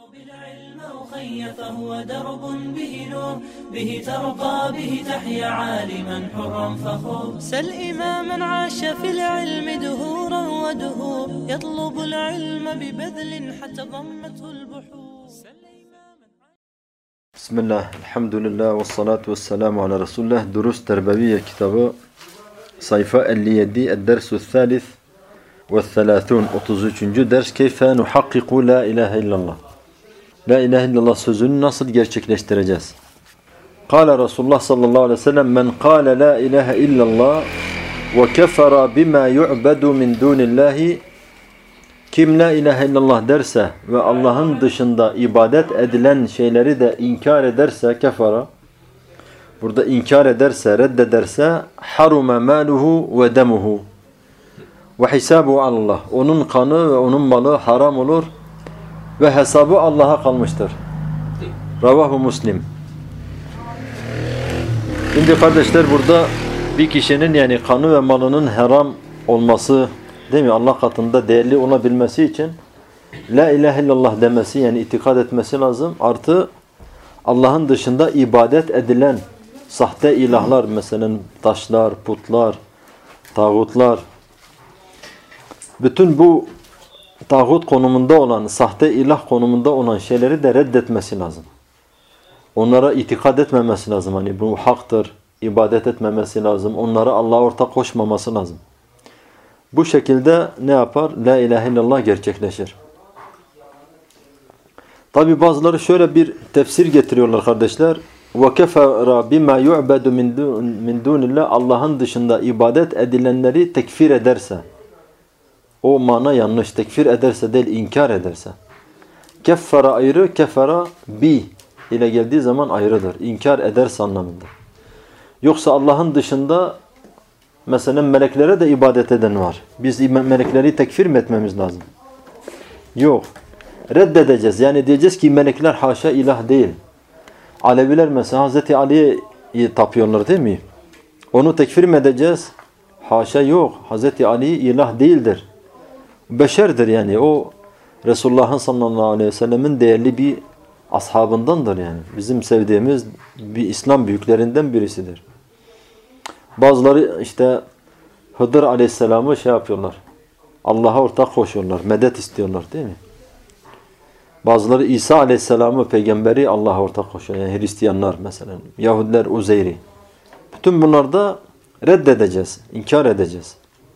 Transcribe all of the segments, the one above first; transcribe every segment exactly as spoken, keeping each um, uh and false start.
بالعلم أخي فهو درب به نور به ترقى به تحيا عالما حرا فخور سل إماما عاش في العلم دهورا ودهور يطلب العلم ببذل حتى ضمته البحور. بسم الله الحمد لله والصلاة والسلام على رسول الله. دروس تربوية kitabı sayfa elli yedi الدرس الثالث والثلاثون otuz üçüncü ders keyfe nuhakkiku la ilahe illallah. La ilahe illallah sözünü nasıl gerçekleştireceğiz? Kâle Resulullah sallallahu aleyhi ve sellem men kâle la ilahe illallah ve kefera bima yu'bedu min dunillahi. Kim la ilahe illallah derse ve Allah'ın dışında ibadet edilen şeyleri de inkar ederse kefara. Burada inkar ederse, reddederse harume maluhu ve demuhu ve hisabu Allah. Onun kanı ve onun malı haram olur ve hesabı Allah'a kalmıştır. Ravahu Muslim. Şimdi kardeşler burada bir kişinin yani kanı ve malının haram olması, değil mi? Allah katında değerli olabilmesi için la ilahe illallah demesi yani itikad etmesi lazım. Artı Allah'ın dışında ibadet edilen sahte ilahlar, mesela taşlar, putlar, tağutlar, bütün bu tağut konumunda olan, sahte ilah konumunda olan şeyleri de reddetmesi lazım. Onlara itikad etmemesi lazım. Hani bu haktır, ibadet etmemesi lazım. Onlara Allah'a ortak koşmaması lazım. Bu şekilde ne yapar? La ilahe illallah gerçekleşir. Tabi bazıları şöyle bir tefsir getiriyorlar kardeşler. وَكَفَرَ بِمَا يُعْبَدُ مِنْ دُونِ اللّٰهِ Allah'ın dışında ibadet edilenleri tekfir ederse. O mana yanlış. Tekfir ederse değil, inkar ederse. Keffara ayrı, kefara bi ile geldiği zaman ayrıdır. İnkar ederse anlamında. Yoksa Allah'ın dışında mesela meleklere de ibadet eden var. Biz melekleri tekfir mi etmemiz lazım? Yok. Reddedeceğiz. Yani diyeceğiz ki melekler haşa ilah değil. Aleviler mesela Hazreti Ali'ye tapıyorlar değil mi? Onu tekfir mi edeceğiz? Haşa yok. Hazreti Ali ilah değildir. Beşerdir yani. O Resulullah'ın sallallahu aleyhi ve sellemin değerli bir ashabındandır yani. Bizim sevdiğimiz bir İslam büyüklerinden birisidir. Bazıları işte Hıdır aleyhisselamı şey yapıyorlar. Allah'a ortak koşuyorlar. Medet istiyorlar değil mi? Bazıları İsa aleyhisselamı peygamberi Allah'a ortak koşuyor. Yani Hristiyanlar mesela. Yahudiler Uzeyri. Bütün bunları da reddedeceğiz. İnkar edeceğiz.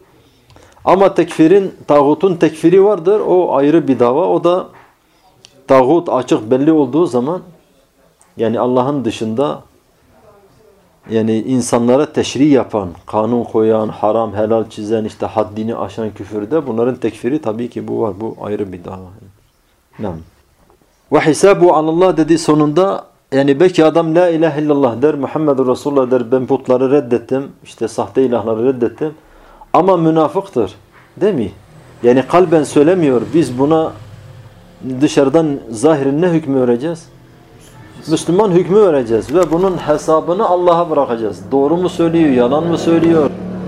Ama tekfirin, tağutun tekfiri vardır. O ayrı bir dava. O da tağut açık belli olduğu zaman yani Allah'ın dışında yani insanlara teşri yapan, kanun koyan, haram, helal çizen, işte haddini aşan küfürde bunların tekfiri tabii ki bu var. Bu ayrı bir dava. Nam. Ve hisabu alallah dedi sonunda yani belki adam la ilahe illallah der, Muhammedur Resulullah der, ben putları reddettim, işte sahte ilahları reddettim. Ama münafıktır. Değil mi? Yani kalben söylemiyor. Biz buna dışarıdan zahirin ne hükmü vereceğiz? Müslüman hükmü vereceğiz ve bunun hesabını Allah'a bırakacağız. Doğru mu söylüyor, yalan mı söylüyor?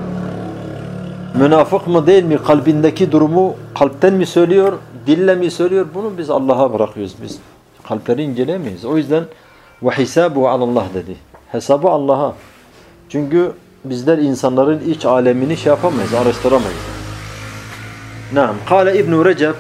Münafık mı değil mi? Kalbindeki durumu kalpten mi söylüyor, dille mi söylüyor? Bunu biz Allah'a bırakıyoruz biz. Kalpleri incelemeyiz. O yüzden وَحِسَابُ عَلَى اللّٰهِ dedi. Hesabı Allah'a. Çünkü bizler insanların iç alemini şey yapamayız, araştıramayız. Naam. Kâle İbn-i Recep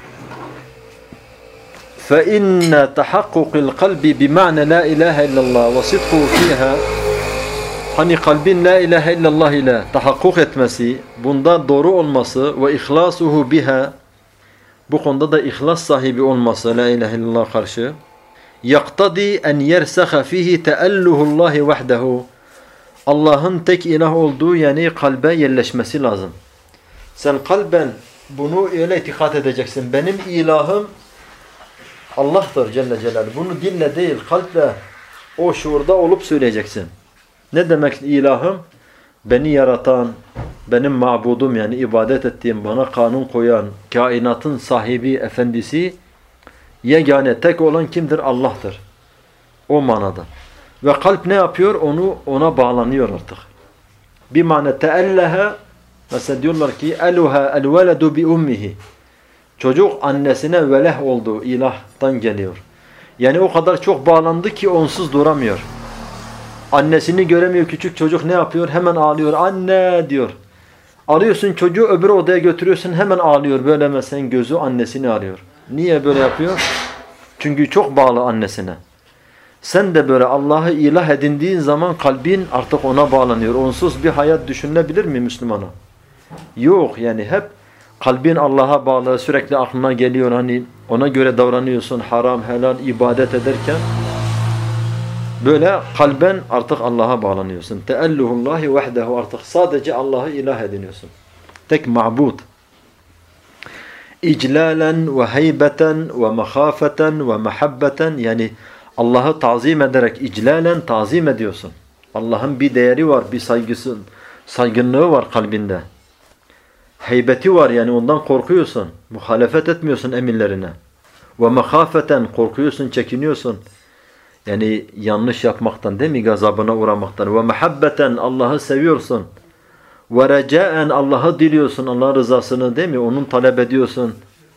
فَإِنَّ تَحَقُّقِ الْقَلْبِ بِمَعْنَ لَا إِلَٰهَ إِلَّا اللّٰهِ وَصِدْقُهُ فِيهَا Hani kalbin la ilahe illallah ile tahakkuk etmesi, bunda doğru olması ve ihlasuhu biha, bu konuda da ihlas sahibi olması la ilahe illallah karşı, yaktadi en yersaha fihi tealluhullahi vahdehu, Allah'ın tek ilah olduğu yani kalbe yerleşmesi lazım. Sen kalben bunu öyle itikad edeceksin. Benim ilahım Allah'tır Celle Celaluhu. Bunu dille değil, kalple o şuurda olup söyleyeceksin. Ne demek ilahım? Beni yaratan, benim mabudum yani ibadet ettiğim, bana kanun koyan, kainatın sahibi, efendisi, yegane tek olan kimdir? Allah'tır. O manada. Ve kalp ne yapıyor? Onu ona bağlanıyor artık. Bir mana teelleha, mesela diyorlar ki eluha elveledu bi ummihi. Çocuk annesine veleh oldu, ilahtan geliyor. Yani o kadar çok bağlandı ki onsuz duramıyor. Annesini göremiyor küçük çocuk, ne yapıyor? Hemen ağlıyor. Anne diyor. Alıyorsun çocuğu öbür odaya götürüyorsun, hemen ağlıyor. Böyle mesela gözü annesini arıyor. Niye böyle yapıyor? Çünkü çok bağlı annesine. Sen de böyle Allah'ı ilah edindiğin zaman kalbin artık ona bağlanıyor. Onsuz bir hayat düşünülebilir mi Müslümana? Yok yani hep kalbin Allah'a bağlı, sürekli aklına geliyor, hani ona göre davranıyorsun, haram, helal, ibadet ederken böyle kalben artık Allah'a bağlanıyorsun. Teelluhullahi vahdehu, artık sadece Allah'ı ilah ediniyorsun. Tek ma'bud. İclalen ve heybeten ve mahafeten ve mahabbeten, yani Allah'ı tazim ederek iclalen tazim ediyorsun. Allah'ın bir değeri var, bir saygısı, saygınlığı var kalbinde. Heybeti var, yani ondan korkuyorsun. Muhalefet etmiyorsun emirlerine. Ve mahafeten, korkuyorsun, çekiniyorsun. Yani yanlış yapmaktan, değil mi? Gazabına uğramaktan. Ve muhabbeten, Allah'ı seviyorsun. Ve recaen, Allah'ı diliyorsun. Allah'ın rızasını, değil mi? Onun talep ediyorsun.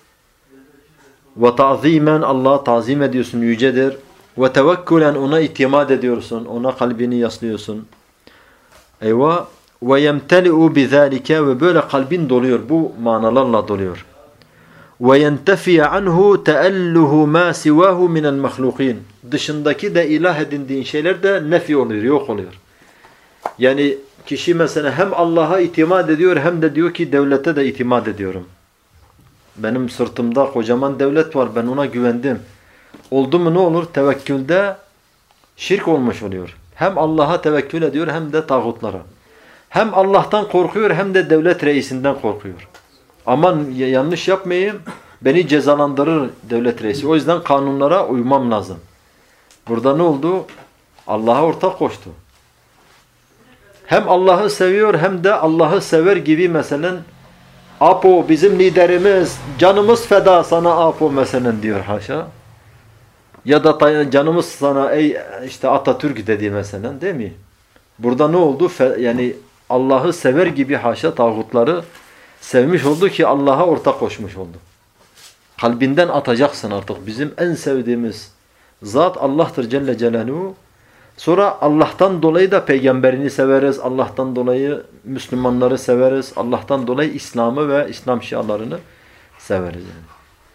Ve ta'zimen, Allah'ı tazim ediyorsun. Yücedir. Ve tevekkulen, ona itimat ediyorsun. Ona kalbini yaslıyorsun. Eyvah. Ve yemteli'u bizalike, ve böyle kalbin doluyor. Bu manalarla doluyor. Ve yentefi anhu teelluhu ma sivahu minel mahlukin. Dışındaki de ilah edindiğin şeyler de nefi oluyor, yok oluyor. Yani kişi mesela hem Allah'a itimat ediyor hem de diyor ki devlete de itimat ediyorum. Benim sırtımda kocaman devlet var, ben ona güvendim. Oldu mu ne olur? Tevekkülde şirk olmuş oluyor. Hem Allah'a tevekkül ediyor hem de tağutlara. Hem Allah'tan korkuyor hem de devlet reisinden korkuyor. Aman yanlış yapmayayım, beni cezalandırır devlet reisi. O yüzden kanunlara uymam lazım. Burada ne oldu? Allah'a ortak koştu. Hem Allah'ı seviyor hem de Allah'ı sever gibi mesela Apo bizim liderimiz, canımız feda sana Apo mesela diyor haşa. Ya da canımız sana ey işte Atatürk dedi mesela, değil mi? Burada ne oldu? Yani Allah'ı sever gibi haşa tağutları sevmiş oldu ki Allah'a ortak koşmuş oldu. Kalbinden atacaksın artık. Bizim en sevdiğimiz zat Allah'tır Celle Celaluhu. Sonra Allah'tan dolayı da peygamberini severiz. Allah'tan dolayı Müslümanları severiz. Allah'tan dolayı İslam'ı ve İslam şialarını severiz. Yani.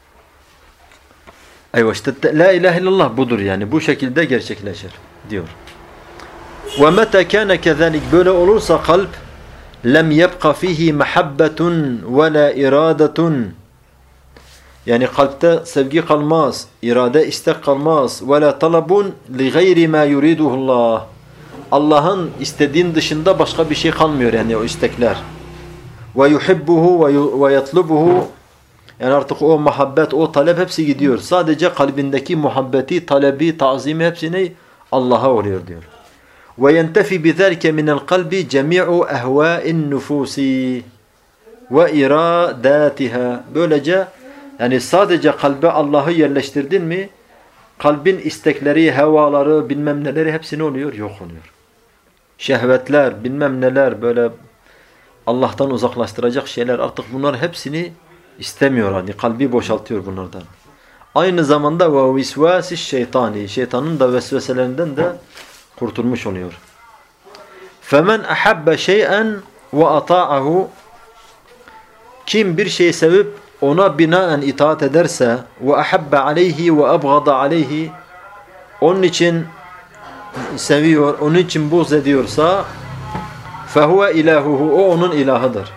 Eyvah işte la ilahe illallah budur yani. Bu şekilde gerçekleşir diyor. Ve meta kana kezalik, böyle olursa kalp lem yebqa fihi mahabbetun ve la iradetun, yani kalpte sevgi kalmaz, irade istek kalmaz. Ve la talabun li gayri ma yuriduhullah, Allah'ın istediğin dışında başka bir şey kalmıyor yani o istekler. Ve yuhibbuhu ve yatlubuhu, yani artık o muhabbet, o talep hepsi gidiyor. Sadece kalbindeki muhabbeti, talebi, tazimi hepsini Allah'a oluyor diyor. Ve yentefi bizalike minel kalbi cemi'u ehva'in nufusi ve iradatiha. Böylece yani sadece kalbe Allah'ı yerleştirdin mi, kalbin istekleri, hevaları, bilmem neleri hepsi ne oluyor? Yok oluyor. Şehvetler, bilmem neler, böyle Allah'tan uzaklaştıracak şeyler, artık bunlar hepsini istemiyor. Hani kalbi boşaltıyor bunlardan. Aynı zamanda ve visvasi şeytani, şeytanın da vesveselerinden de kurtulmuş oluyor. Femen ahabbe şey'en ve ata'ahu, kim bir şeyi sevip ona binaen itaat ederse ve ahabbe aleyhi ve abgada aleyhi, onun için seviyor, onun için buğz ediyorsa fehuve ilahuhu, o onun ilahıdır.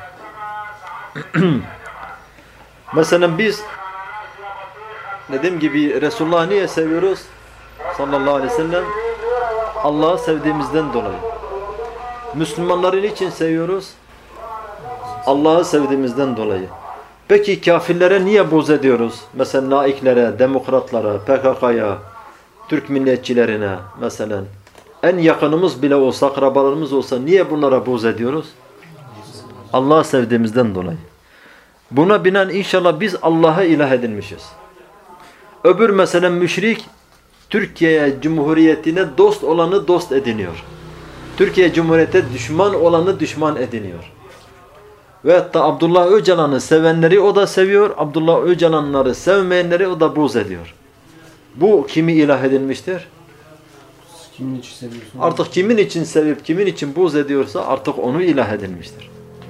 Mesela biz dediğim gibi Resulullah'ı niye seviyoruz? Sallallahu aleyhi ve sellem Allah'ı sevdiğimizden dolayı. Müslümanları niçin seviyoruz? Allah'ı sevdiğimizden dolayı. Peki kafirlere niye buğz ediyoruz? Mesela laiklere, demokratlara, P K K'ya, Türk milliyetçilerine mesela. En yakınımız bile olsa, akrabalarımız olsa niye bunlara buğz ediyoruz? Allah'ı sevdiğimizden dolayı. Buna binaen inşallah biz Allah'ı ilah edinmişiz. Öbür mesela müşrik Türkiye Cumhuriyeti'ne dost olanı dost ediniyor. Türkiye Cumhuriyeti'ne düşman olanı düşman ediniyor. Ve hatta Abdullah Öcalan'ı sevenleri o da seviyor. Abdullah Öcalan'ları sevmeyenleri o da buğz ediyor. Bu kimi ilah edilmiştir? Kimin için seviyorsun? Artık kimin için sevip kimin için buğz ediyorsa artık onu ilah edilmiştir.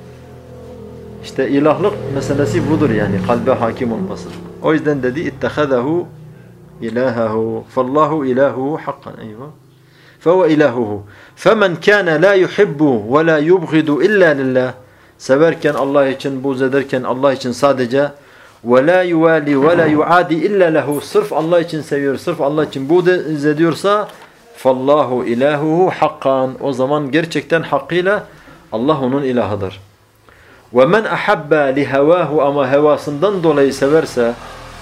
İşte ilahlık meselesi budur yani. Kalbe hakim olması. O yüzden dedi ittehazahu ilahahu. Fallahu ilahuhu hakkan. Eyvah. Fehuve ilahuhu. Femen kâne la yuhibbu ve la yubghidu illa lillah. Severken Allah için, buğz ederken Allah için sadece ve la yuvali ve la yuadi illa lehu. Sırf Allah için seviyor, sırf Allah için buğz ediyorsa fallahu ilahuhu hakkan. O zaman gerçekten hakkıyla Allah onun ilahıdır. Ve men ahabba li hevahu, ama hevasından dolayı severse,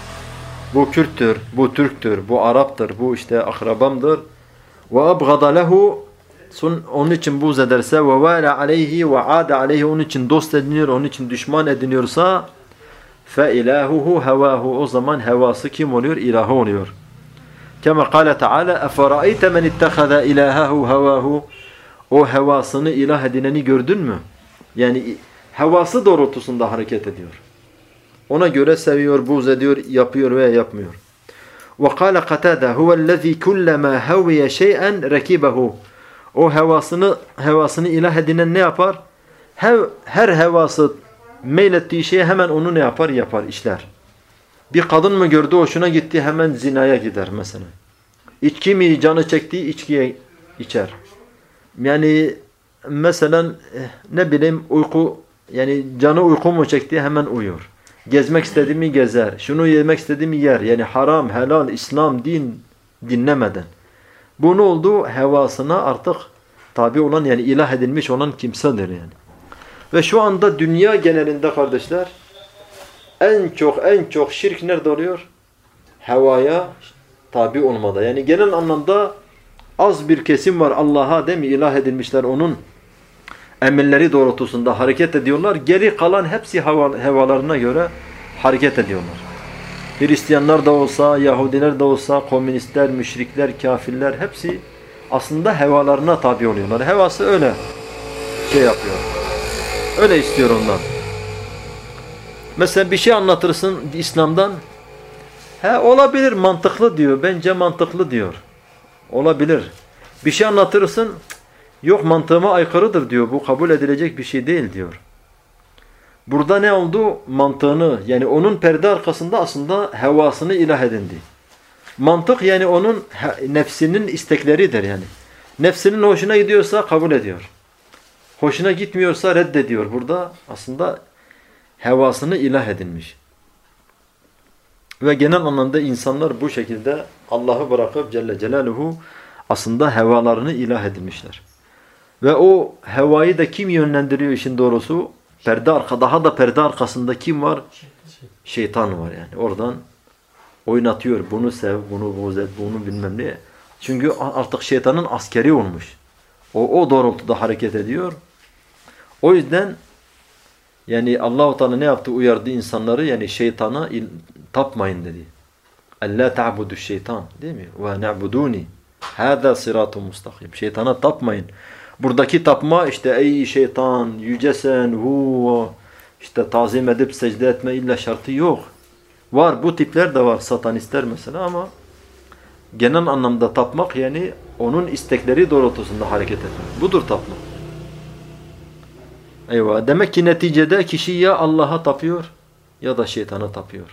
bu Kürttür, bu Türktür, bu Arap'tır, bu işte akrabamdır. Ve abgada lehu, onun için buğz ederse, ve vâle aleyhi ve âde aleyhi, onun için dost ediniyor, onun için düşman ediniyorsa, fe ilahuhu hevahu, o zaman hevası kim oluyor? İlahı oluyor. Kema kâle Teala, eferâeyte men ittehaza ilahahu hevahu, o hevasını ilah edineni gördün mü? Yani hevası doğrultusunda hareket ediyor. Ona göre seviyor, buğz ediyor, yapıyor veya yapmıyor. وَقَالَ قَتَادَ هُوَ الَّذ۪ي كُلَّمَا هَوِيَ شَيْئًا رَكِبَهُ. O hevasını, hevasını ilah edinen ne yapar? Her, her hevası meylettiği şeye hemen onu ne yapar? Yapar, işler. Bir kadın mı gördü, hoşuna gitti, hemen zinaya gider mesela. İçki mi canı çektiği içkiye içer. Yani mesela ne bileyim uyku, yani canı uyku mu çekti hemen uyur. Gezmek istediği mi gezer. Şunu yemek istediği mi yer. Yani haram, helal, İslam, din dinlemeden. Bu ne oldu? Hevasına artık tabi olan, yani ilah edilmiş olan kimsedir yani. Ve şu anda dünya genelinde kardeşler en çok en çok şirk nerede oluyor? Hevaya tabi olmada. Yani genel anlamda az bir kesim var Allah'a değil mi? İlah edilmişler, onun emirleri doğrultusunda hareket ediyorlar. Geri kalan hepsi hava, hevalarına göre hareket ediyorlar. Hristiyanlar da olsa, Yahudiler de olsa, komünistler, müşrikler, kafirler hepsi aslında hevalarına tabi oluyorlar. Hevası öyle şey yapıyor. Öyle istiyor ondan. Mesela bir şey anlatırsın İslam'dan. He olabilir, mantıklı diyor. Bence mantıklı diyor. Olabilir. Bir şey anlatırsın. Yok, mantığıma aykırıdır diyor. Bu kabul edilecek bir şey değil diyor. Burada ne oldu? Mantığını, yani onun perde arkasında aslında hevasını ilah edindi. Mantık yani onun nefsinin istekleridir yani. Nefsinin hoşuna gidiyorsa kabul ediyor. Hoşuna gitmiyorsa reddediyor. Burada aslında hevasını ilah edinmiş. Ve genel anlamda insanlar bu şekilde Allah'ı bırakıp Celle Celaluhu aslında hevalarını ilah edinmişler. Ve o hevayı da kim yönlendiriyor işin doğrusu? Perde arka, daha da perde arkasında kim var? Şeytan var yani. Oradan oynatıyor. Bunu sev, bunu buğz et, bunu bilmem ne. Çünkü artık şeytanın askeri olmuş. O, o doğrultuda hareket ediyor. O yüzden yani Allah-u Teala ne yaptı? Uyardı insanları. Yani şeytana tapmayın dedi. Ella ta'budu şeytan, değil mi? Ve na'buduni. Hâzâ sıratun mustakim. Şeytana tapmayın. Buradaki tapma işte ey şeytan, yücesen, hu, işte tazim edip secde etme illa şartı yok. Var, bu tipler de var, satanistler mesela, ama genel anlamda tapmak yani onun istekleri doğrultusunda hareket etmek. Budur tapmak. Eyvah. Demek ki neticede kişi ya Allah'a tapıyor ya da şeytana tapıyor.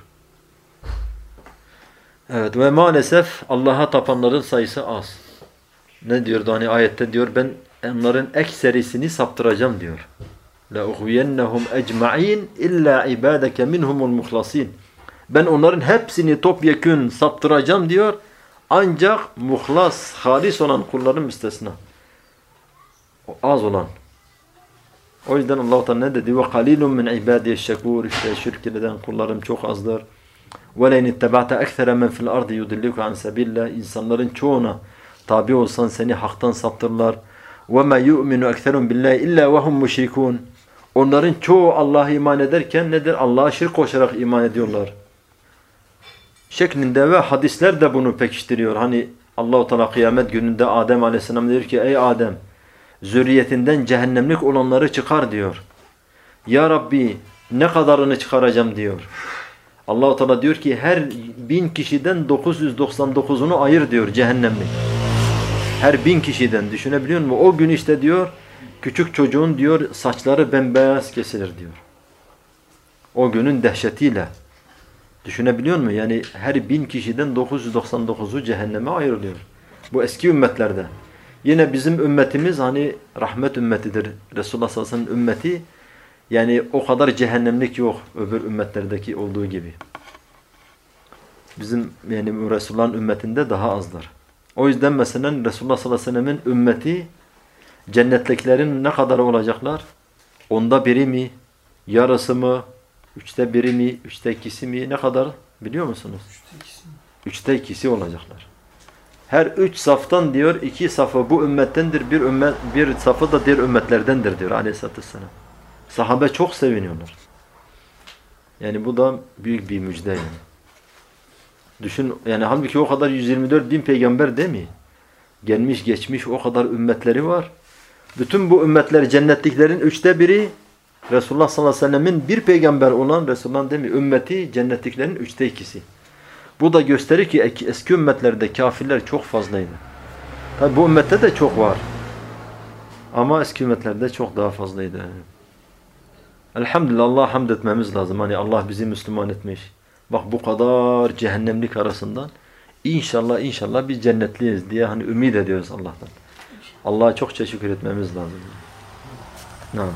Evet, ve maalesef Allah'a tapanların sayısı az. Ne diyordu hani ayette, diyor ben onların ekserisini saptıracağım diyor. لَاُغْوِيَنَّهُمْ اَجْمَعِينَ اِلَّا عِبَادَكَ مِنْهُمُ الْمُخْلَصِينَ. Ben onların hepsini topyekün saptıracağım diyor. Ancak muhlas, halis olan kulların müstesna. Az olan. O yüzden Allah-u Teala ne dedi? وَقَلِيلٌ مِنْ عِبَادِيَ الشَّكُورِ. İşte şirk eden kullarım çok azdır. وَلَيْنِ اتَّبَعْتَ اَكْثَرَ مَنْ فِي الْأَرْضِ يُدِلِّكُ عَنْ سَبِيلَّهِ. İnsanların çoğuna tabi olsan seni haktan saptırırlar. وَمَا يُؤْمِنُ اَكْثَرٌ بِاللّٰهِ اِلَّا وَهُمْ مُشْرِكُونَ. Onların çoğu Allah'a iman ederken nedir? Allah'a şirk koşarak iman ediyorlar. Şeklinde ve hadisler de bunu pekiştiriyor. Hani Allah-u Teala kıyamet gününde Adem Aleyhisselam diyor ki ey Adem, zürriyetinden cehennemlik olanları çıkar diyor. Ya Rabbi ne kadarını çıkaracağım diyor. Allah-u Teala diyor ki her bin kişiden dokuz yüz doksan dokuzunu ayır diyor cehennemlik. Her bin kişiden düşünebiliyor musun? O gün işte diyor küçük çocuğun diyor saçları bembeyaz kesilir diyor. O günün dehşetiyle. Düşünebiliyor musun? Yani her bin kişiden dokuz yüz doksan dokuzu cehenneme ayrılıyor. Bu eski ümmetlerde. Yine bizim ümmetimiz hani rahmet ümmetidir. Resulullah sallallahu aleyhi ve sellem ümmeti yani o kadar cehennemlik yok öbür ümmetlerdeki olduğu gibi. Bizim yani Resulullah'ın ümmetinde daha azdır. O yüzden mesela Resulullah sallallahu aleyhi ve sellem'in ümmeti cennetliklerin ne kadar olacaklar? Onda biri mi? Yarısı mı? Üçte biri mi? Üçte ikisi mi? Ne kadar? Biliyor musunuz? Üçte ikisi. Üçte ikisi olacaklar. Her üç saftan diyor iki safı bu ümmettendir, bir ümmet bir safı da diğer ümmetlerdendir diyor Aleyhisselatü Vesselam. Sahabe çok seviniyorlar. Yani bu da büyük bir müjde yani. Düşün yani halbuki o kadar yüz yirmi dört bin peygamber değil mi? Gelmiş geçmiş o kadar ümmetleri var. Bütün bu ümmetler cennetliklerin üçte biri Resulullah sallallahu aleyhi ve sellemin bir peygamber olan Resulullah'ın değil mi? Ümmeti cennetliklerin üçte ikisi. Bu da gösterir ki eski ümmetlerde kafirler çok fazlaydı. Tabi bu ümmette de çok var. Ama eski ümmetlerde çok daha fazlaydı. Elhamdülillah Allah'a hamd etmemiz lazım. Hani Allah bizi Müslüman etmiş. Bak bu kadar cehennemlik arasından inşallah inşallah biz cennetliyiz diye hani ümit ediyoruz Allah'tan. Allah'a çok teşekkür etmemiz lazım. Naam.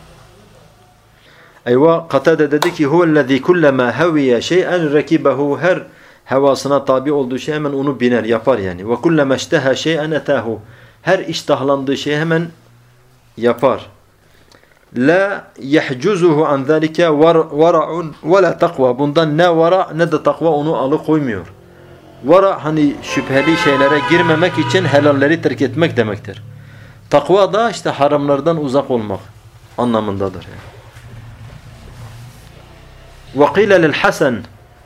Eyvah Katade dedi ki huvellezî kullema haviye şey'en rekibehu her hevasına tabi olduğu şey hemen onu biner yapar yani. Ve kullema işteha şey'en etâhu her iştahlandığı şey hemen yapar. La yehcuzuhu an zalike vara'un ve la takva. Bundan ne vara ne de takva onu alıkoymuyor. Vara hani şüpheli şeylere girmemek için helalleri terk etmek demektir. Takva da işte haramlardan uzak olmak anlamındadır yani. وَقِيلَ لِلْحَسَنِ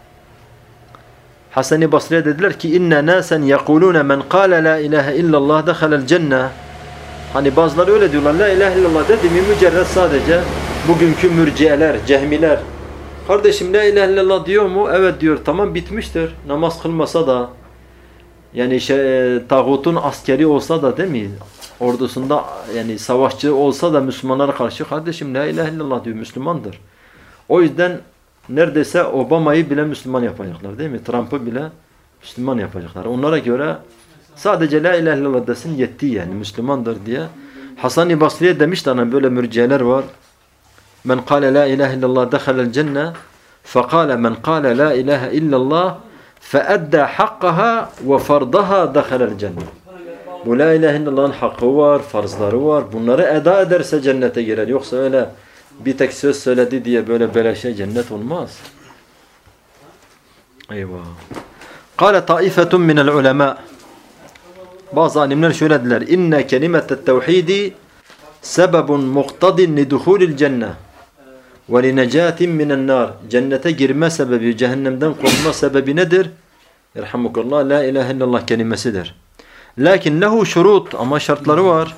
Hasan-ı Basri'ye dediler ki inna nasen yekulune men qala la ilahe illallah dehalel cennet. Hani bazıları öyle diyorlar. La ilahe illallah dedi mi mücerred sadece bugünkü mürciyeler, cehmiler. Kardeşim la ilahe illallah diyor mu? Evet diyor. Tamam bitmiştir. Namaz kılmasa da yani şey, tağutun askeri olsa da değil mi? Ordusunda yani savaşçı olsa da Müslümanlara karşı kardeşim la ilahe illallah diyor. Müslümandır. O yüzden neredeyse Obama'yı bile Müslüman yapacaklar değil mi? Trump'ı bile Müslüman yapacaklar. Onlara göre sadece la ilahe illallah desin yetti yani Müslümandır diye. Hasan-ı Basri'ye demişler hani böyle mürciyeler var. Men kâle la ilahe illallah dehalel cennet fekâle men kâle la ilahe illallah feedda hakkaha ve fardaha dehalel cennet. Bu la ilahe illallah'ın hakkı var, farzları var. Bunları eda ederse cennete girer. Yoksa öyle bir tek söz söyledi diye böyle beleşe cennet olmaz. Eyvah. Kâle taifetun minel ulema. Bazı alimler şöyle dediler. İnne kelimetet tevhidi sebebun muktadin liduhulil cennet ve linecatin minen nar. Cennete girme sebebi, cehennemden korunma sebebi nedir? Yerhamukallah la ilahe illallah kelimesidir. Lakin lehu şurut ama şartları var.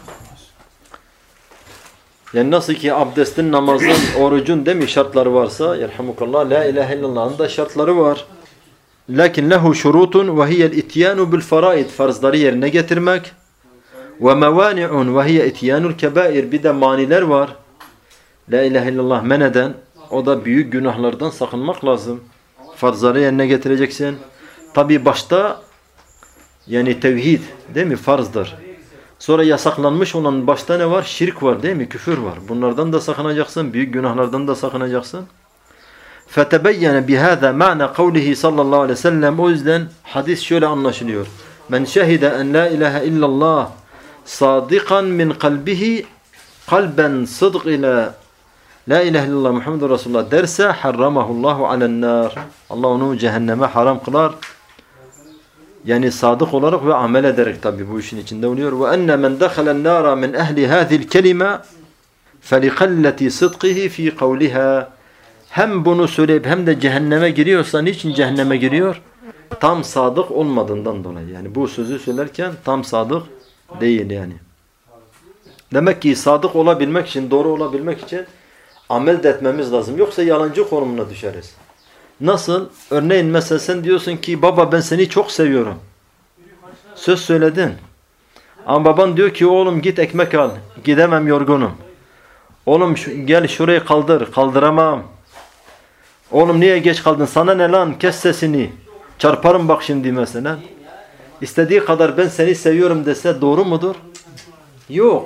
Yani nasıl ki abdestin, namazın, orucun değil mi şartları varsa yerhamukallah la ilahe illallah'ın da şartları var. Lakin lehu şurutun ve hiyel ityanu bil faraid farzları yerine getirmek ve mevani'un ve hiye ityanul kebair bir de maniler var. La ilahe illallah men eden o da büyük günahlardan sakınmak lazım. Farzları yerine getireceksin. Tabi başta yani tevhid değil mi farzdır. Sonra yasaklanmış olan başta ne var? Şirk var değil mi? Küfür var. Bunlardan da sakınacaksın. Büyük günahlardan da sakınacaksın. فَتَبَيَّنَ بِهَذَا مَعْنَى قَوْلِهِ sallallahu aleyhi ve sellem. O yüzden hadis şöyle anlaşılıyor. Men şehide en la ilahe illallah sadikan min kalbihi kalben sıdq ile la ilahe illallah Muhammedur Resulullah derse harramahullahu alen nar. Allah onu cehenneme haram kılar. Yani sadık olarak ve amel ederek tabi bu işin içinde oluyor. Ve enne men dehalen nara min ehli hâzil kelime felikalleti sıdkihi fi kavliha. Hem bunu söyleyip hem de cehenneme giriyorsa niçin cehenneme giriyor? Tam sadık olmadığından dolayı. Yani bu sözü söylerken tam sadık değil yani. Demek ki sadık olabilmek için, doğru olabilmek için Amel de etmemiz lazım. Yoksa yalancı konumuna düşeriz. Nasıl? Örneğin mesela sen diyorsun ki baba ben seni çok seviyorum. Söz söyledin. Ama baban diyor ki oğlum git ekmek al. Gidemem yorgunum. Oğlum şu, gel şurayı kaldır. Kaldıramam. Oğlum niye geç kaldın? Sana ne lan? Kes sesini. Çarparım bak şimdi mesela. İstediği kadar ben seni seviyorum dese doğru mudur? Yok.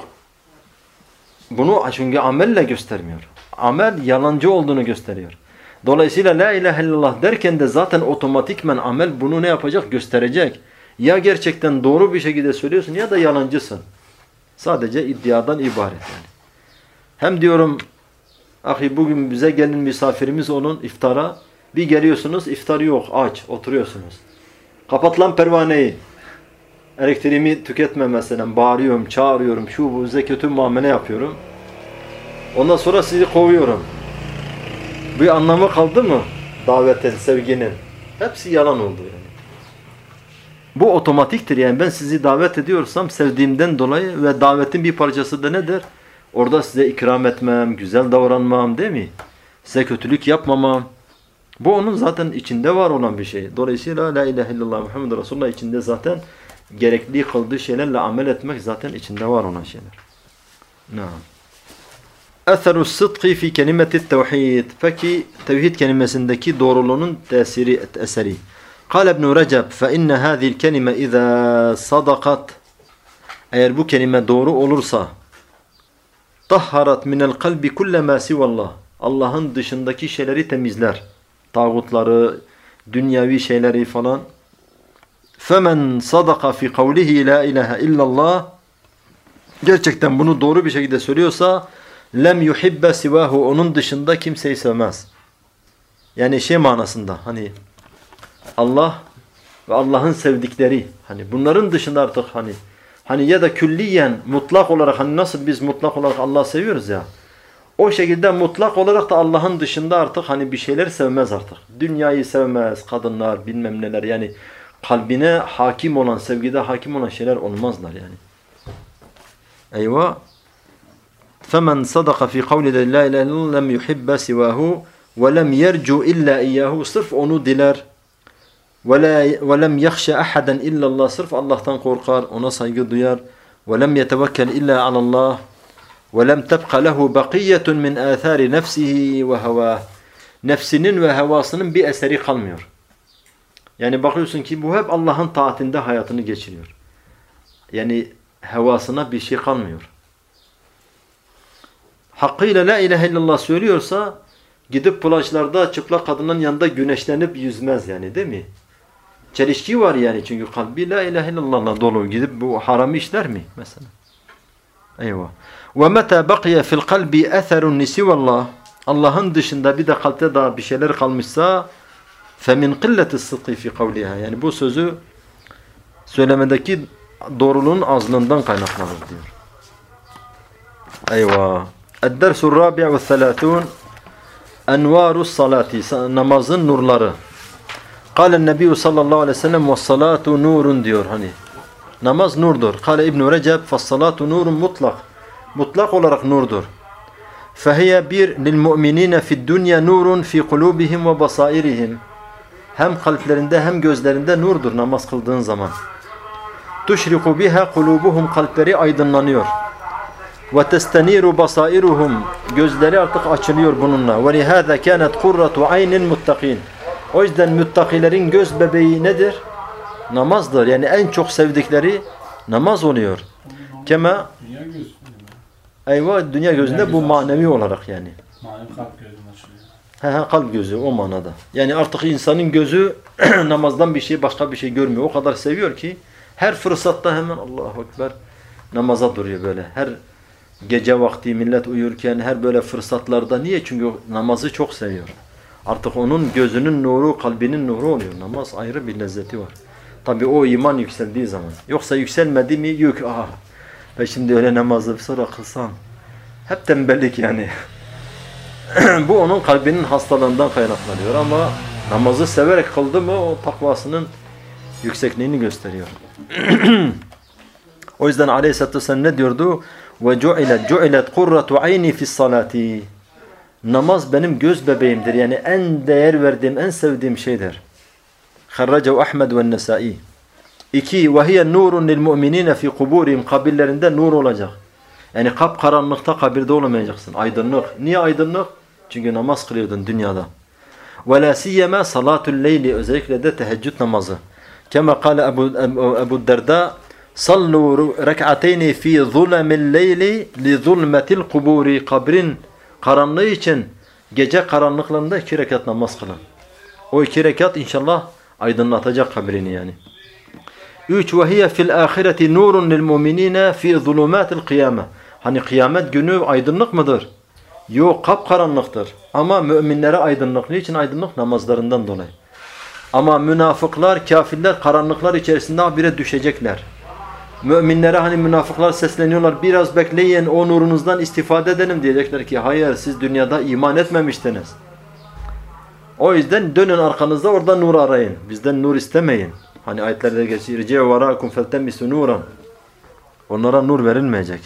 Bunu çünkü amelle göstermiyor. Amel yalancı olduğunu gösteriyor. Dolayısıyla la ilahe illallah derken de zaten otomatikmen amel bunu ne yapacak? Gösterecek. Ya gerçekten doğru bir şekilde söylüyorsun ya da yalancısın. Sadece iddiadan ibaret yani. Hem diyorum ahi bugün bize gelin misafirimiz olun iftara. Bir geliyorsunuz iftar yok aç oturuyorsunuz. Kapat lan pervaneyi. Elektriğimi tüketme mesela. Bağırıyorum, çağırıyorum. Şu bu size kötü muamele yapıyorum. Ondan sonra sizi kovuyorum. Bir anlamı kaldı mı? Davetin, sevginin. Hepsi yalan oldu yani. Bu otomatiktir yani. Ben sizi davet ediyorsam sevdiğimden dolayı ve davetin bir parçası da nedir? Orada size ikram etmem, güzel davranmam değil mi? Size kötülük yapmamam. Bu onun zaten içinde var olan bir şey. Dolayısıyla la ilahe illallah Muhammed Resulullah içinde zaten gerekli kıldığı şeylerle amel etmek zaten içinde var olan şeyler. Naam. Etheru sıdkı fi kelimeti tevhid. Peki tevhid kelimesindeki doğruluğunun tesiri, eseri. Kâle İbn-i Recep fe inne hâzil kelime izâ sadakat. Eğer bu kelime doğru olursa tahharat minel kalbi kulle mâ sivallah. Allah'ın dışındaki şeyleri temizler. Tağutları, dünyavi şeyleri falan. Femen sadaka fi kavlihi la ilahe illallah. Gerçekten bunu doğru bir şekilde söylüyorsa lem yuhibbe sivahu, onun dışında kimseyi sevmez. Yani şey manasında hani Allah ve Allah'ın sevdikleri hani bunların dışında artık hani hani ya da külliyen mutlak olarak hani nasıl biz mutlak olarak Allah'ı seviyoruz ya. O şekilde mutlak olarak da Allah'ın dışında artık hani bir şeyler sevmez artık. Dünyayı sevmez, kadınlar bilmem neler yani kalbine hakim olan, sevgide hakim olan şeyler olmazlar yani. Eyvah. فَمَنْ صَدَقَ فِي قَوْلِ لَا اِلَٰهِ اِلَّا لَمْ يُحِبَّ سِوَاهُ وَلَمْ يَرْجُوا اِلَّا اِيَّهُ sırf onu diler. وَلَمْ يَخْشَ اَحَدًا اِلَّا اللّٰهِ sırf Allah'tan korkar, ona saygı duyar. وَلَمْ يَتَوَكَّلْ اِلَّا عَلَى اللّٰهِ وَلَمْ تَبْقَ لَهُ بَقِيَّةٌ مِنْ آثَارِ نَفْسِهِ وَهَوَاهِ nefsinin ve hevasının bir eseri kalmıyor. Yani bakıyorsun ki bu hep Allah'ın taatinde hayatını geçiriyor. Yani hevasına bir şey kalmıyor. Hakkıyla la ilahe illallah söylüyorsa gidip plajlarda çıplak kadının yanında güneşlenip yüzmez yani değil mi? Çelişki var yani çünkü kalbi la ilahe illallah'la dolu. Gidip bu haramı işler mi mesela? Eyvah. Ve meta baqiya fil kalbi etherun nisivallah. Allah'ın dışında bir de kalpte daha bir şeyler kalmışsa femin qilleti sıdkı fi kavliha. Yani bu sözü söylemedeki doğruluğun azlığından kaynaklanır diyor. Eyvah. Ed-dersul rabi' ve selâthûn envârus salâti. Namazın nurları. Kâlen nebiyyü sallallahu aleyhi ve sellem ve salâtu nurun diyor hani. Namaz nurdur. Kâle İbn-i Recep fassalâtu nurun mutlak. Mutlak olarak nurdur. Fehiye bir lil mu'minine fid dunya nurun fi kulubihim ve basairihim. Hem kalplerinde hem gözlerinde nurdur namaz kıldığın zaman. Tuşriku biha kulubuhum, kalpleri aydınlanıyor. Ve testeniru basairuhum, gözleri artık açılıyor bununla. Ve lihâzâ kânet kurratu aynin muttakin. O yüzden müttakilerin göz bebeği nedir? Namazdır. Yani en çok sevdikleri namaz oluyor. Kema Dünya gözü. eyvah dünya gözünde bu manevi olarak yani. Manevi kalp gözünü açılıyor. He he kalp gözü o manada. Yani artık insanın gözü namazdan bir şey başka bir şey görmüyor. O kadar seviyor ki her fırsatta hemen Allahu Ekber namaza duruyor böyle. Her gece vakti millet uyurken her böyle fırsatlarda. Niye? Çünkü namazı çok seviyor. Artık onun gözünün nuru, kalbinin nuru oluyor. Namaz ayrı bir lezzeti var. Tabi o iman yükseldiği zaman. Yoksa yükselmedi mi yük. Aha. Ve şimdi öyle namazı sonra kılsam. Hep tembellik yani. Bu onun kalbinin hastalığından kaynaklanıyor ama namazı severek kıldı mı o takvasının yüksekliğini gösteriyor. O yüzden Aleyhisselatü Vesselam ne diyordu? Ve cu'ilet cu'ilet kurratu ayni fi's salati. Namaz benim göz bebeğimdir. Yani en değer verdiğim, en sevdiğim şeydir. Harracahu Ahmed ve Nesai. İki, وَهِيَ نُورٌ لِلْمُؤْمِنِينَ فِي قُبُورِهِمْ Kabirlerinde nur olacak. Yani kapkaranlıkta kabirde olamayacaksın. Aydınlık. Niye aydınlık? Çünkü namaz kılıyordun dünyada. وَلَا سِيَّمَا صَلَاتُ اللَّيْلِ Özellikle de teheccüd namazı. Kema kâle Ebu, Ebu Derda صَلُّوا رَكْعَتَيْنِ فِي ظُلَمِ اللَّيْلِ لِظُلْمَةِ الْقُبُورِ Kabrin karanlığı için gece karanlıklarında iki rekat namaz kılın. O iki rekat inşallah aydınlatacak kabrini yani. Üç, وَهِيَ فِي الْآخِرَةِ نُورٌ لِلْمُؤْمِنِينَ فِي ظُلُمَاتِ الْقِيَامَةِ Hani kıyamet günü aydınlık mıdır? Yok, kapkaranlıktır. Ama müminlere aydınlık. Niçin aydınlık? Namazlarından dolayı. Ama münafıklar, kafirler karanlıklar içerisinde habire düşecekler. Müminlere hani münafıklar sesleniyorlar. Biraz bekleyin, o nurunuzdan istifade edelim diyecekler ki hayır, siz dünyada iman etmemiştiniz. O yüzden dönün arkanızda, orada nur arayın. Bizden nur istemeyin. Hani ayetlerde geçiyor. İrci'u وَرَاكُمْ فَالْتَمِسُوا نُورًا Onlara nur verilmeyecek.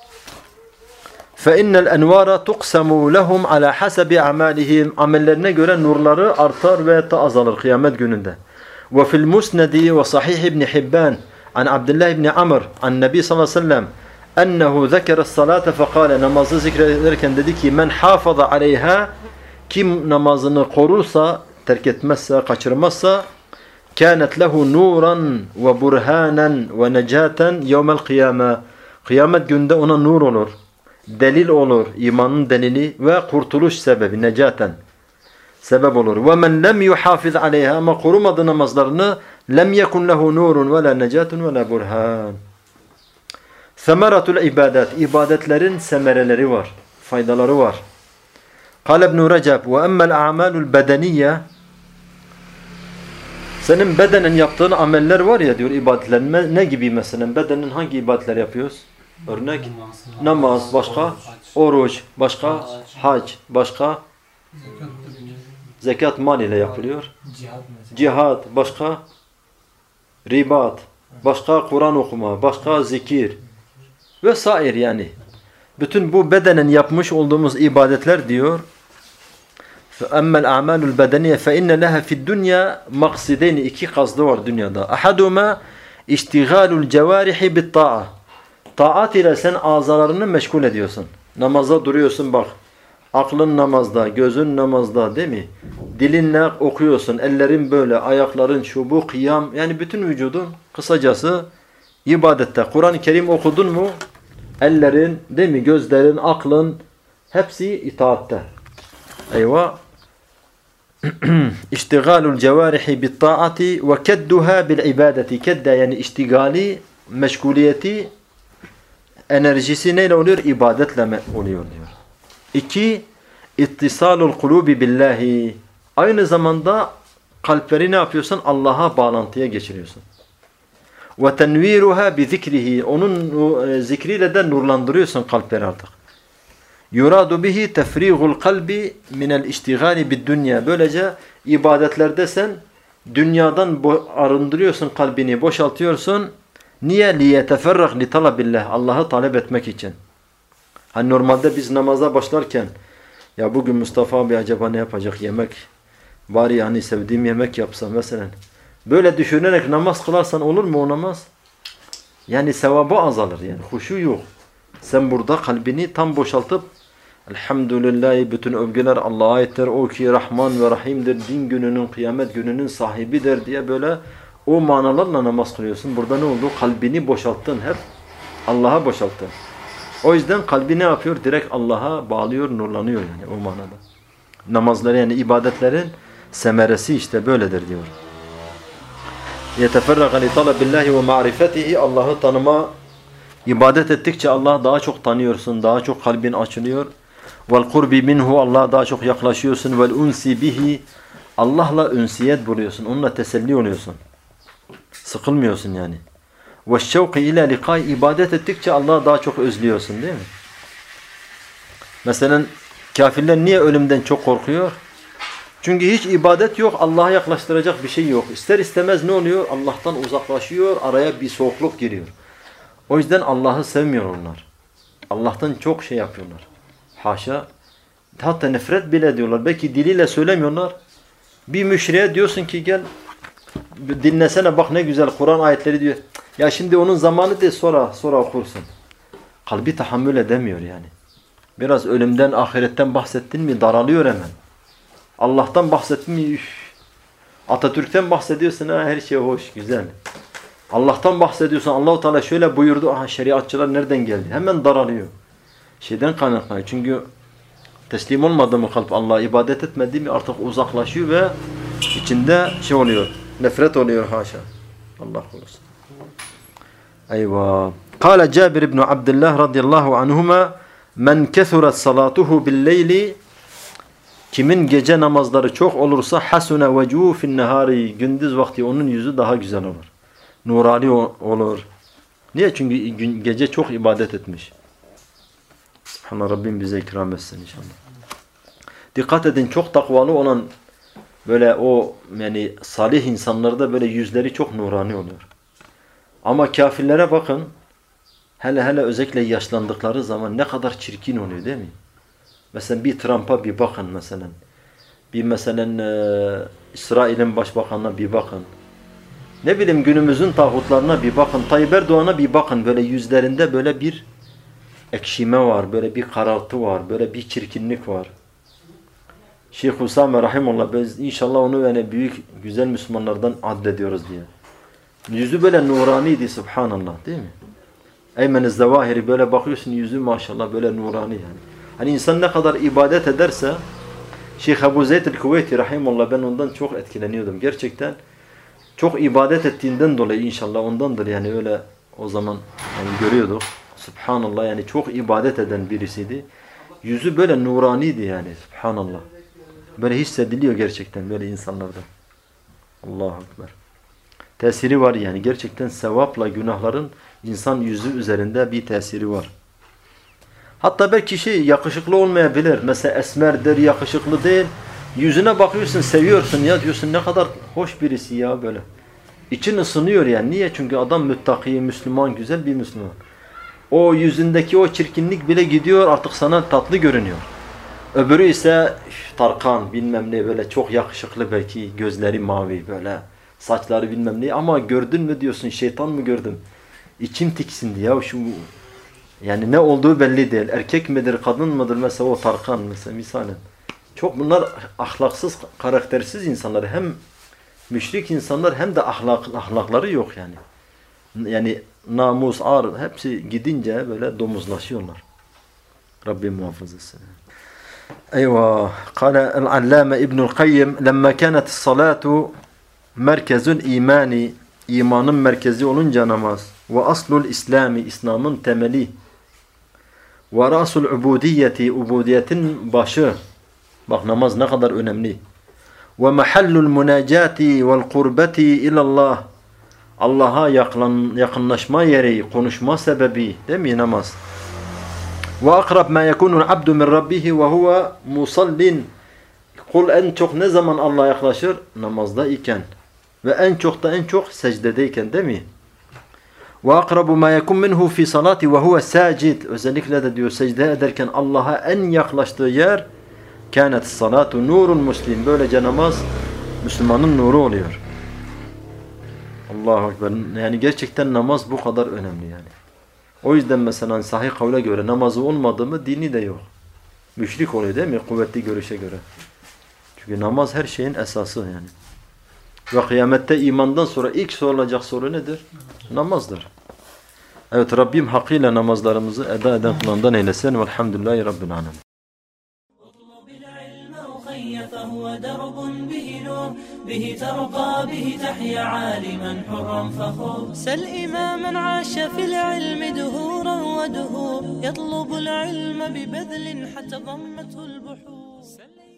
فَاِنَّ الْاَنْوَارَ تُقْسَمُ لَهُمْ عَلَى حَسَبِ عَمَالِهِمْ Amellerine göre nurları artar ve da azalır kıyamet gününde. وَفِي الْمُسْنَدِ وَصَحِيحِ بْنِ حِبَّانِ عن عبد الله بن عمر عن النبي صلى الله عليه وسلم أنه ذكر الصلاة فقال namazı zikrederken dedi ki men hafaza aleyha kim namazını korursa, terk etmezse, kaçırmazsa kânet lehu nuran ve burhanen ve necaten yevmel kıyame kıyamet günde ona nur olur, delil olur, imanın delili ve kurtuluş sebebi, necaten sebep olur. Ve men lem yuhafiz aleyha ama korumadı namazlarını lem yekun lehu nurun ve la necatun ve la burhan. Semeratul ibadat. İbadetlerin semereleri var, faydaları var. Kâle İbn-i Recep ve emmel a'malul bedeniyye senin bedenen yaptığın ameller var ya diyor ibadetlerin. Ne gibi mesela? Bedenin hangi ibadetler yapıyoruz? Örnek namaz, başka oruç, başka hac, başka zekat mal ile yapılıyor. Cihad, başka ribat, başka Kur'an okuma, başka zikir vesaire yani. Bütün bu bedenen yapmış olduğumuz ibadetler diyor. فَأَمَّا الْاَعْمَالُ الْبَدَنِيَ فَاِنَّ لَهَا فِي الدُّنْيَا مَقْصِدَيْنِ İki kazdı var dünyada. اَحَدُمَا اِشْتِغَالُ الْجَوَارِحِ بِالطَّاعَةِ Taat ile sen azalarını meşgul ediyorsun. Namaza duruyorsun bak. Aklın namazda, gözün namazda değil mi? Dilinle okuyorsun, ellerin böyle, ayakların şu bu, kıyam. Yani bütün vücudun kısacası ibadette. Kur'an-ı Kerim okudun mu? Ellerin, değil mi? Gözlerin, aklın hepsi itaatte. Eyvah. İştigalul cevarihi bit taati ve kedduha bil ibadeti. Kedda yani iştigali, meşguliyeti, enerjisi neyle oluyor? İbadetle oluyor diyor. İki, ittisalul kulubi billahi. Aynı zamanda kalpleri ne yapıyorsun? Allah'a bağlantıya geçiriyorsun. Ve tenviruha bi zikrihi. Onun zikriyle de nurlandırıyorsun kalpleri artık. Yuradu bihi tefrigul kalbi minel iştigali bid dünya. Böylece ibadetlerde sen dünyadan arındırıyorsun kalbini, boşaltıyorsun. Niye? Liyeteferrag li talabillah. Allah'ı talep etmek için. Hani normalde biz namaza başlarken ya bugün Mustafa abi acaba ne yapacak yemek? Bari yani sevdiğim yemek yapsam mesela. Böyle düşünerek namaz kılarsan olur mu o namaz? Yani sevabı azalır yani. Huşu yok. Sen burada kalbini tam boşaltıp elhamdülillah bütün övgüler Allah'a aittir. O ki Rahman ve Rahim'dir. Din gününün, kıyamet gününün sahibidir diye böyle o manalarla namaz kılıyorsun. Burada ne oldu? Kalbini boşalttın hep. Allah'a boşalttın. O yüzden kalbi ne yapıyor? Direkt Allah'a bağlıyor, nurlanıyor yani o manada. Namazları yani ibadetlerin semeresi işte böyledir diyor. يَتَفَرَّغَ لِطَلَبِ اللّٰهِ وَمَعْرِفَتِهِ Allah'ı tanıma, ibadet ettikçe Allah'ı daha çok tanıyorsun, daha çok kalbin açılıyor. وَالْقُرْبِ مِنْهُ Allah'a daha çok yaklaşıyorsun. وَالْاُنْسِ بِهِ Allah'la ünsiyet buluyorsun, onunla teselli oluyorsun. Sıkılmıyorsun yani. وَالشَّوْقِ اِلَى لِقَاءِ ibadet ettikçe Allah'ı daha çok özlüyorsun değil mi? Mesela kafirler niye ölümden çok korkuyor? Çünkü hiç ibadet yok, Allah'a yaklaştıracak bir şey yok. İster istemez ne oluyor? Allah'tan uzaklaşıyor, araya bir soğukluk giriyor. O yüzden Allah'ı sevmiyor onlar. Allah'tan çok şey yapıyorlar. Haşa. hatta nefret bile ediyorlar. Belki diliyle söylemiyorlar. Bir müşriye diyorsun ki gel dinlesene bak ne güzel Kur'an ayetleri diyor. Ya şimdi onun zamanı değil sonra sonra okursun. Kalbi tahammül edemiyor yani. Biraz ölümden, ahiretten bahsettin mi daralıyor hemen. Allah'tan bahsettin mi üf. Atatürk'ten bahsediyorsun ha her şey hoş, güzel. Allah'tan bahsediyorsun Allah-u Teala şöyle buyurdu. Aha şeriatçılar nereden geldi? Hemen daralıyor. Şeyden kaynaklanıyor. Çünkü teslim olmadı mı kalp Allah'a ibadet etmedi mi artık uzaklaşıyor ve içinde şey oluyor. Nefret oluyor haşa. Allah korusun. Eyvah. Kâle Cabir ibn Abdullah radıyallahu anhuma men kethurat salatuhu billeyli kimin gece namazları çok olursa hasuna vecuhu fin nehari gündüz vakti onun yüzü daha güzel olur. Nurani olur. Niye? Çünkü gece çok ibadet etmiş. Subhanallah Rabbim bize ikram etsin inşallah. Dikkat edin çok takvalı olan böyle o yani salih insanlarda böyle yüzleri çok nurani oluyor. Ama kafirlere bakın hele hele özellikle yaşlandıkları zaman ne kadar çirkin oluyor değil mi? Mesela bir Trump'a bir bakın mesela. Bir mesela e, İsrail'in başbakanına bir bakın. Ne bileyim günümüzün tağutlarına bir bakın. Tayyip Erdoğan'a bir bakın. Böyle yüzlerinde böyle bir ekşime var. Böyle bir karartı var. Böyle bir çirkinlik var. Şeyh Hüsame Rahimullah biz inşallah onu yani büyük güzel Müslümanlardan addediyoruz diye. Yüzü böyle nuraniydi subhanallah değil mi? Eymen-i Zevahiri böyle bakıyorsun yüzü maşallah böyle nurani yani. Hani insan ne kadar ibadet ederse Şeyh Ebu Zeyd el-Kuvveyti Rahimullah ben ondan çok etkileniyordum. Gerçekten çok ibadet ettiğinden dolayı inşallah ondandır yani öyle o zaman yani görüyorduk. Subhanallah yani çok ibadet eden birisiydi. Yüzü böyle nuraniydi yani subhanallah. Böyle hissediliyor gerçekten böyle insanlarda. Allahu Ekber. Tesiri var yani gerçekten sevapla günahların insan yüzü üzerinde bir tesiri var. Hatta belki kişi yakışıklı olmayabilir. Mesela esmerdir, yakışıklı değil. Yüzüne bakıyorsun, seviyorsun ya diyorsun ne kadar hoş birisi ya böyle. İçin ısınıyor yani. Niye? Çünkü adam müttaki, Müslüman, güzel bir Müslüman. O yüzündeki o çirkinlik bile gidiyor artık sana tatlı görünüyor. Öbürü ise üf, Tarkan bilmem ne böyle çok yakışıklı belki gözleri mavi böyle saçları bilmem ne ama gördün mü diyorsun şeytan mı gördüm? İçim tiksindi ya şu yani ne olduğu belli değil. Erkek midir kadın mıdır mesela o Tarkan mesela misalen. Çok bunlar ahlaksız karaktersiz insanlar hem müşrik insanlar hem de ahlak, ahlakları yok yani. Yani namus, ar hepsi gidince böyle domuzlaşıyorlar. Rabbim muhafaza etsin. Eyvah. Kâle el-allâme İbnül Kayyim lemmâ kânetis salâtu merkezül imani imanın merkezi olunca namaz ve aslul İslami İslam'ın temeli ve rasul ubudiyeti ubudiyetin başı bak namaz ne kadar önemli ve mahallul münacati vel kurbeti ilallah Allah'a yakın, yakınlaşma yeri konuşma sebebi değil mi namaz ve akrab ma yekunul abdu min rabbihi ve huve musallin kul en çok ne zaman Allah'a yaklaşır namazda iken ve en çok da en çok secdedeyken değil mi? Ve akrabu ma yekun minhu fi salati ve huve sacid. Özellikle de diyor secde ederken Allah'a en yaklaştığı yer kânet salatu nurun muslim. Böylece namaz Müslümanın nuru oluyor. Allahu Ekber. Yani gerçekten namaz bu kadar önemli yani. O yüzden mesela sahih kavle göre namazı olmadı mı dini de yok. Müşrik oluyor değil mi? Kuvvetli görüşe göre. Çünkü namaz her şeyin esası yani. Ve kıyamette imandan sonra ilk sorulacak soru nedir? Namazdır. Evet Rabbim hakkıyla namazlarımızı eda eden kullarından eylesin. Velhamdülillahi Rabbil alemin. فهو درب به نور به ترقى به تحيا عالما حرا فخور سل إماما عاش في العلم دهورا ودهور يطلب العلم ببذل حتى ضمته البحور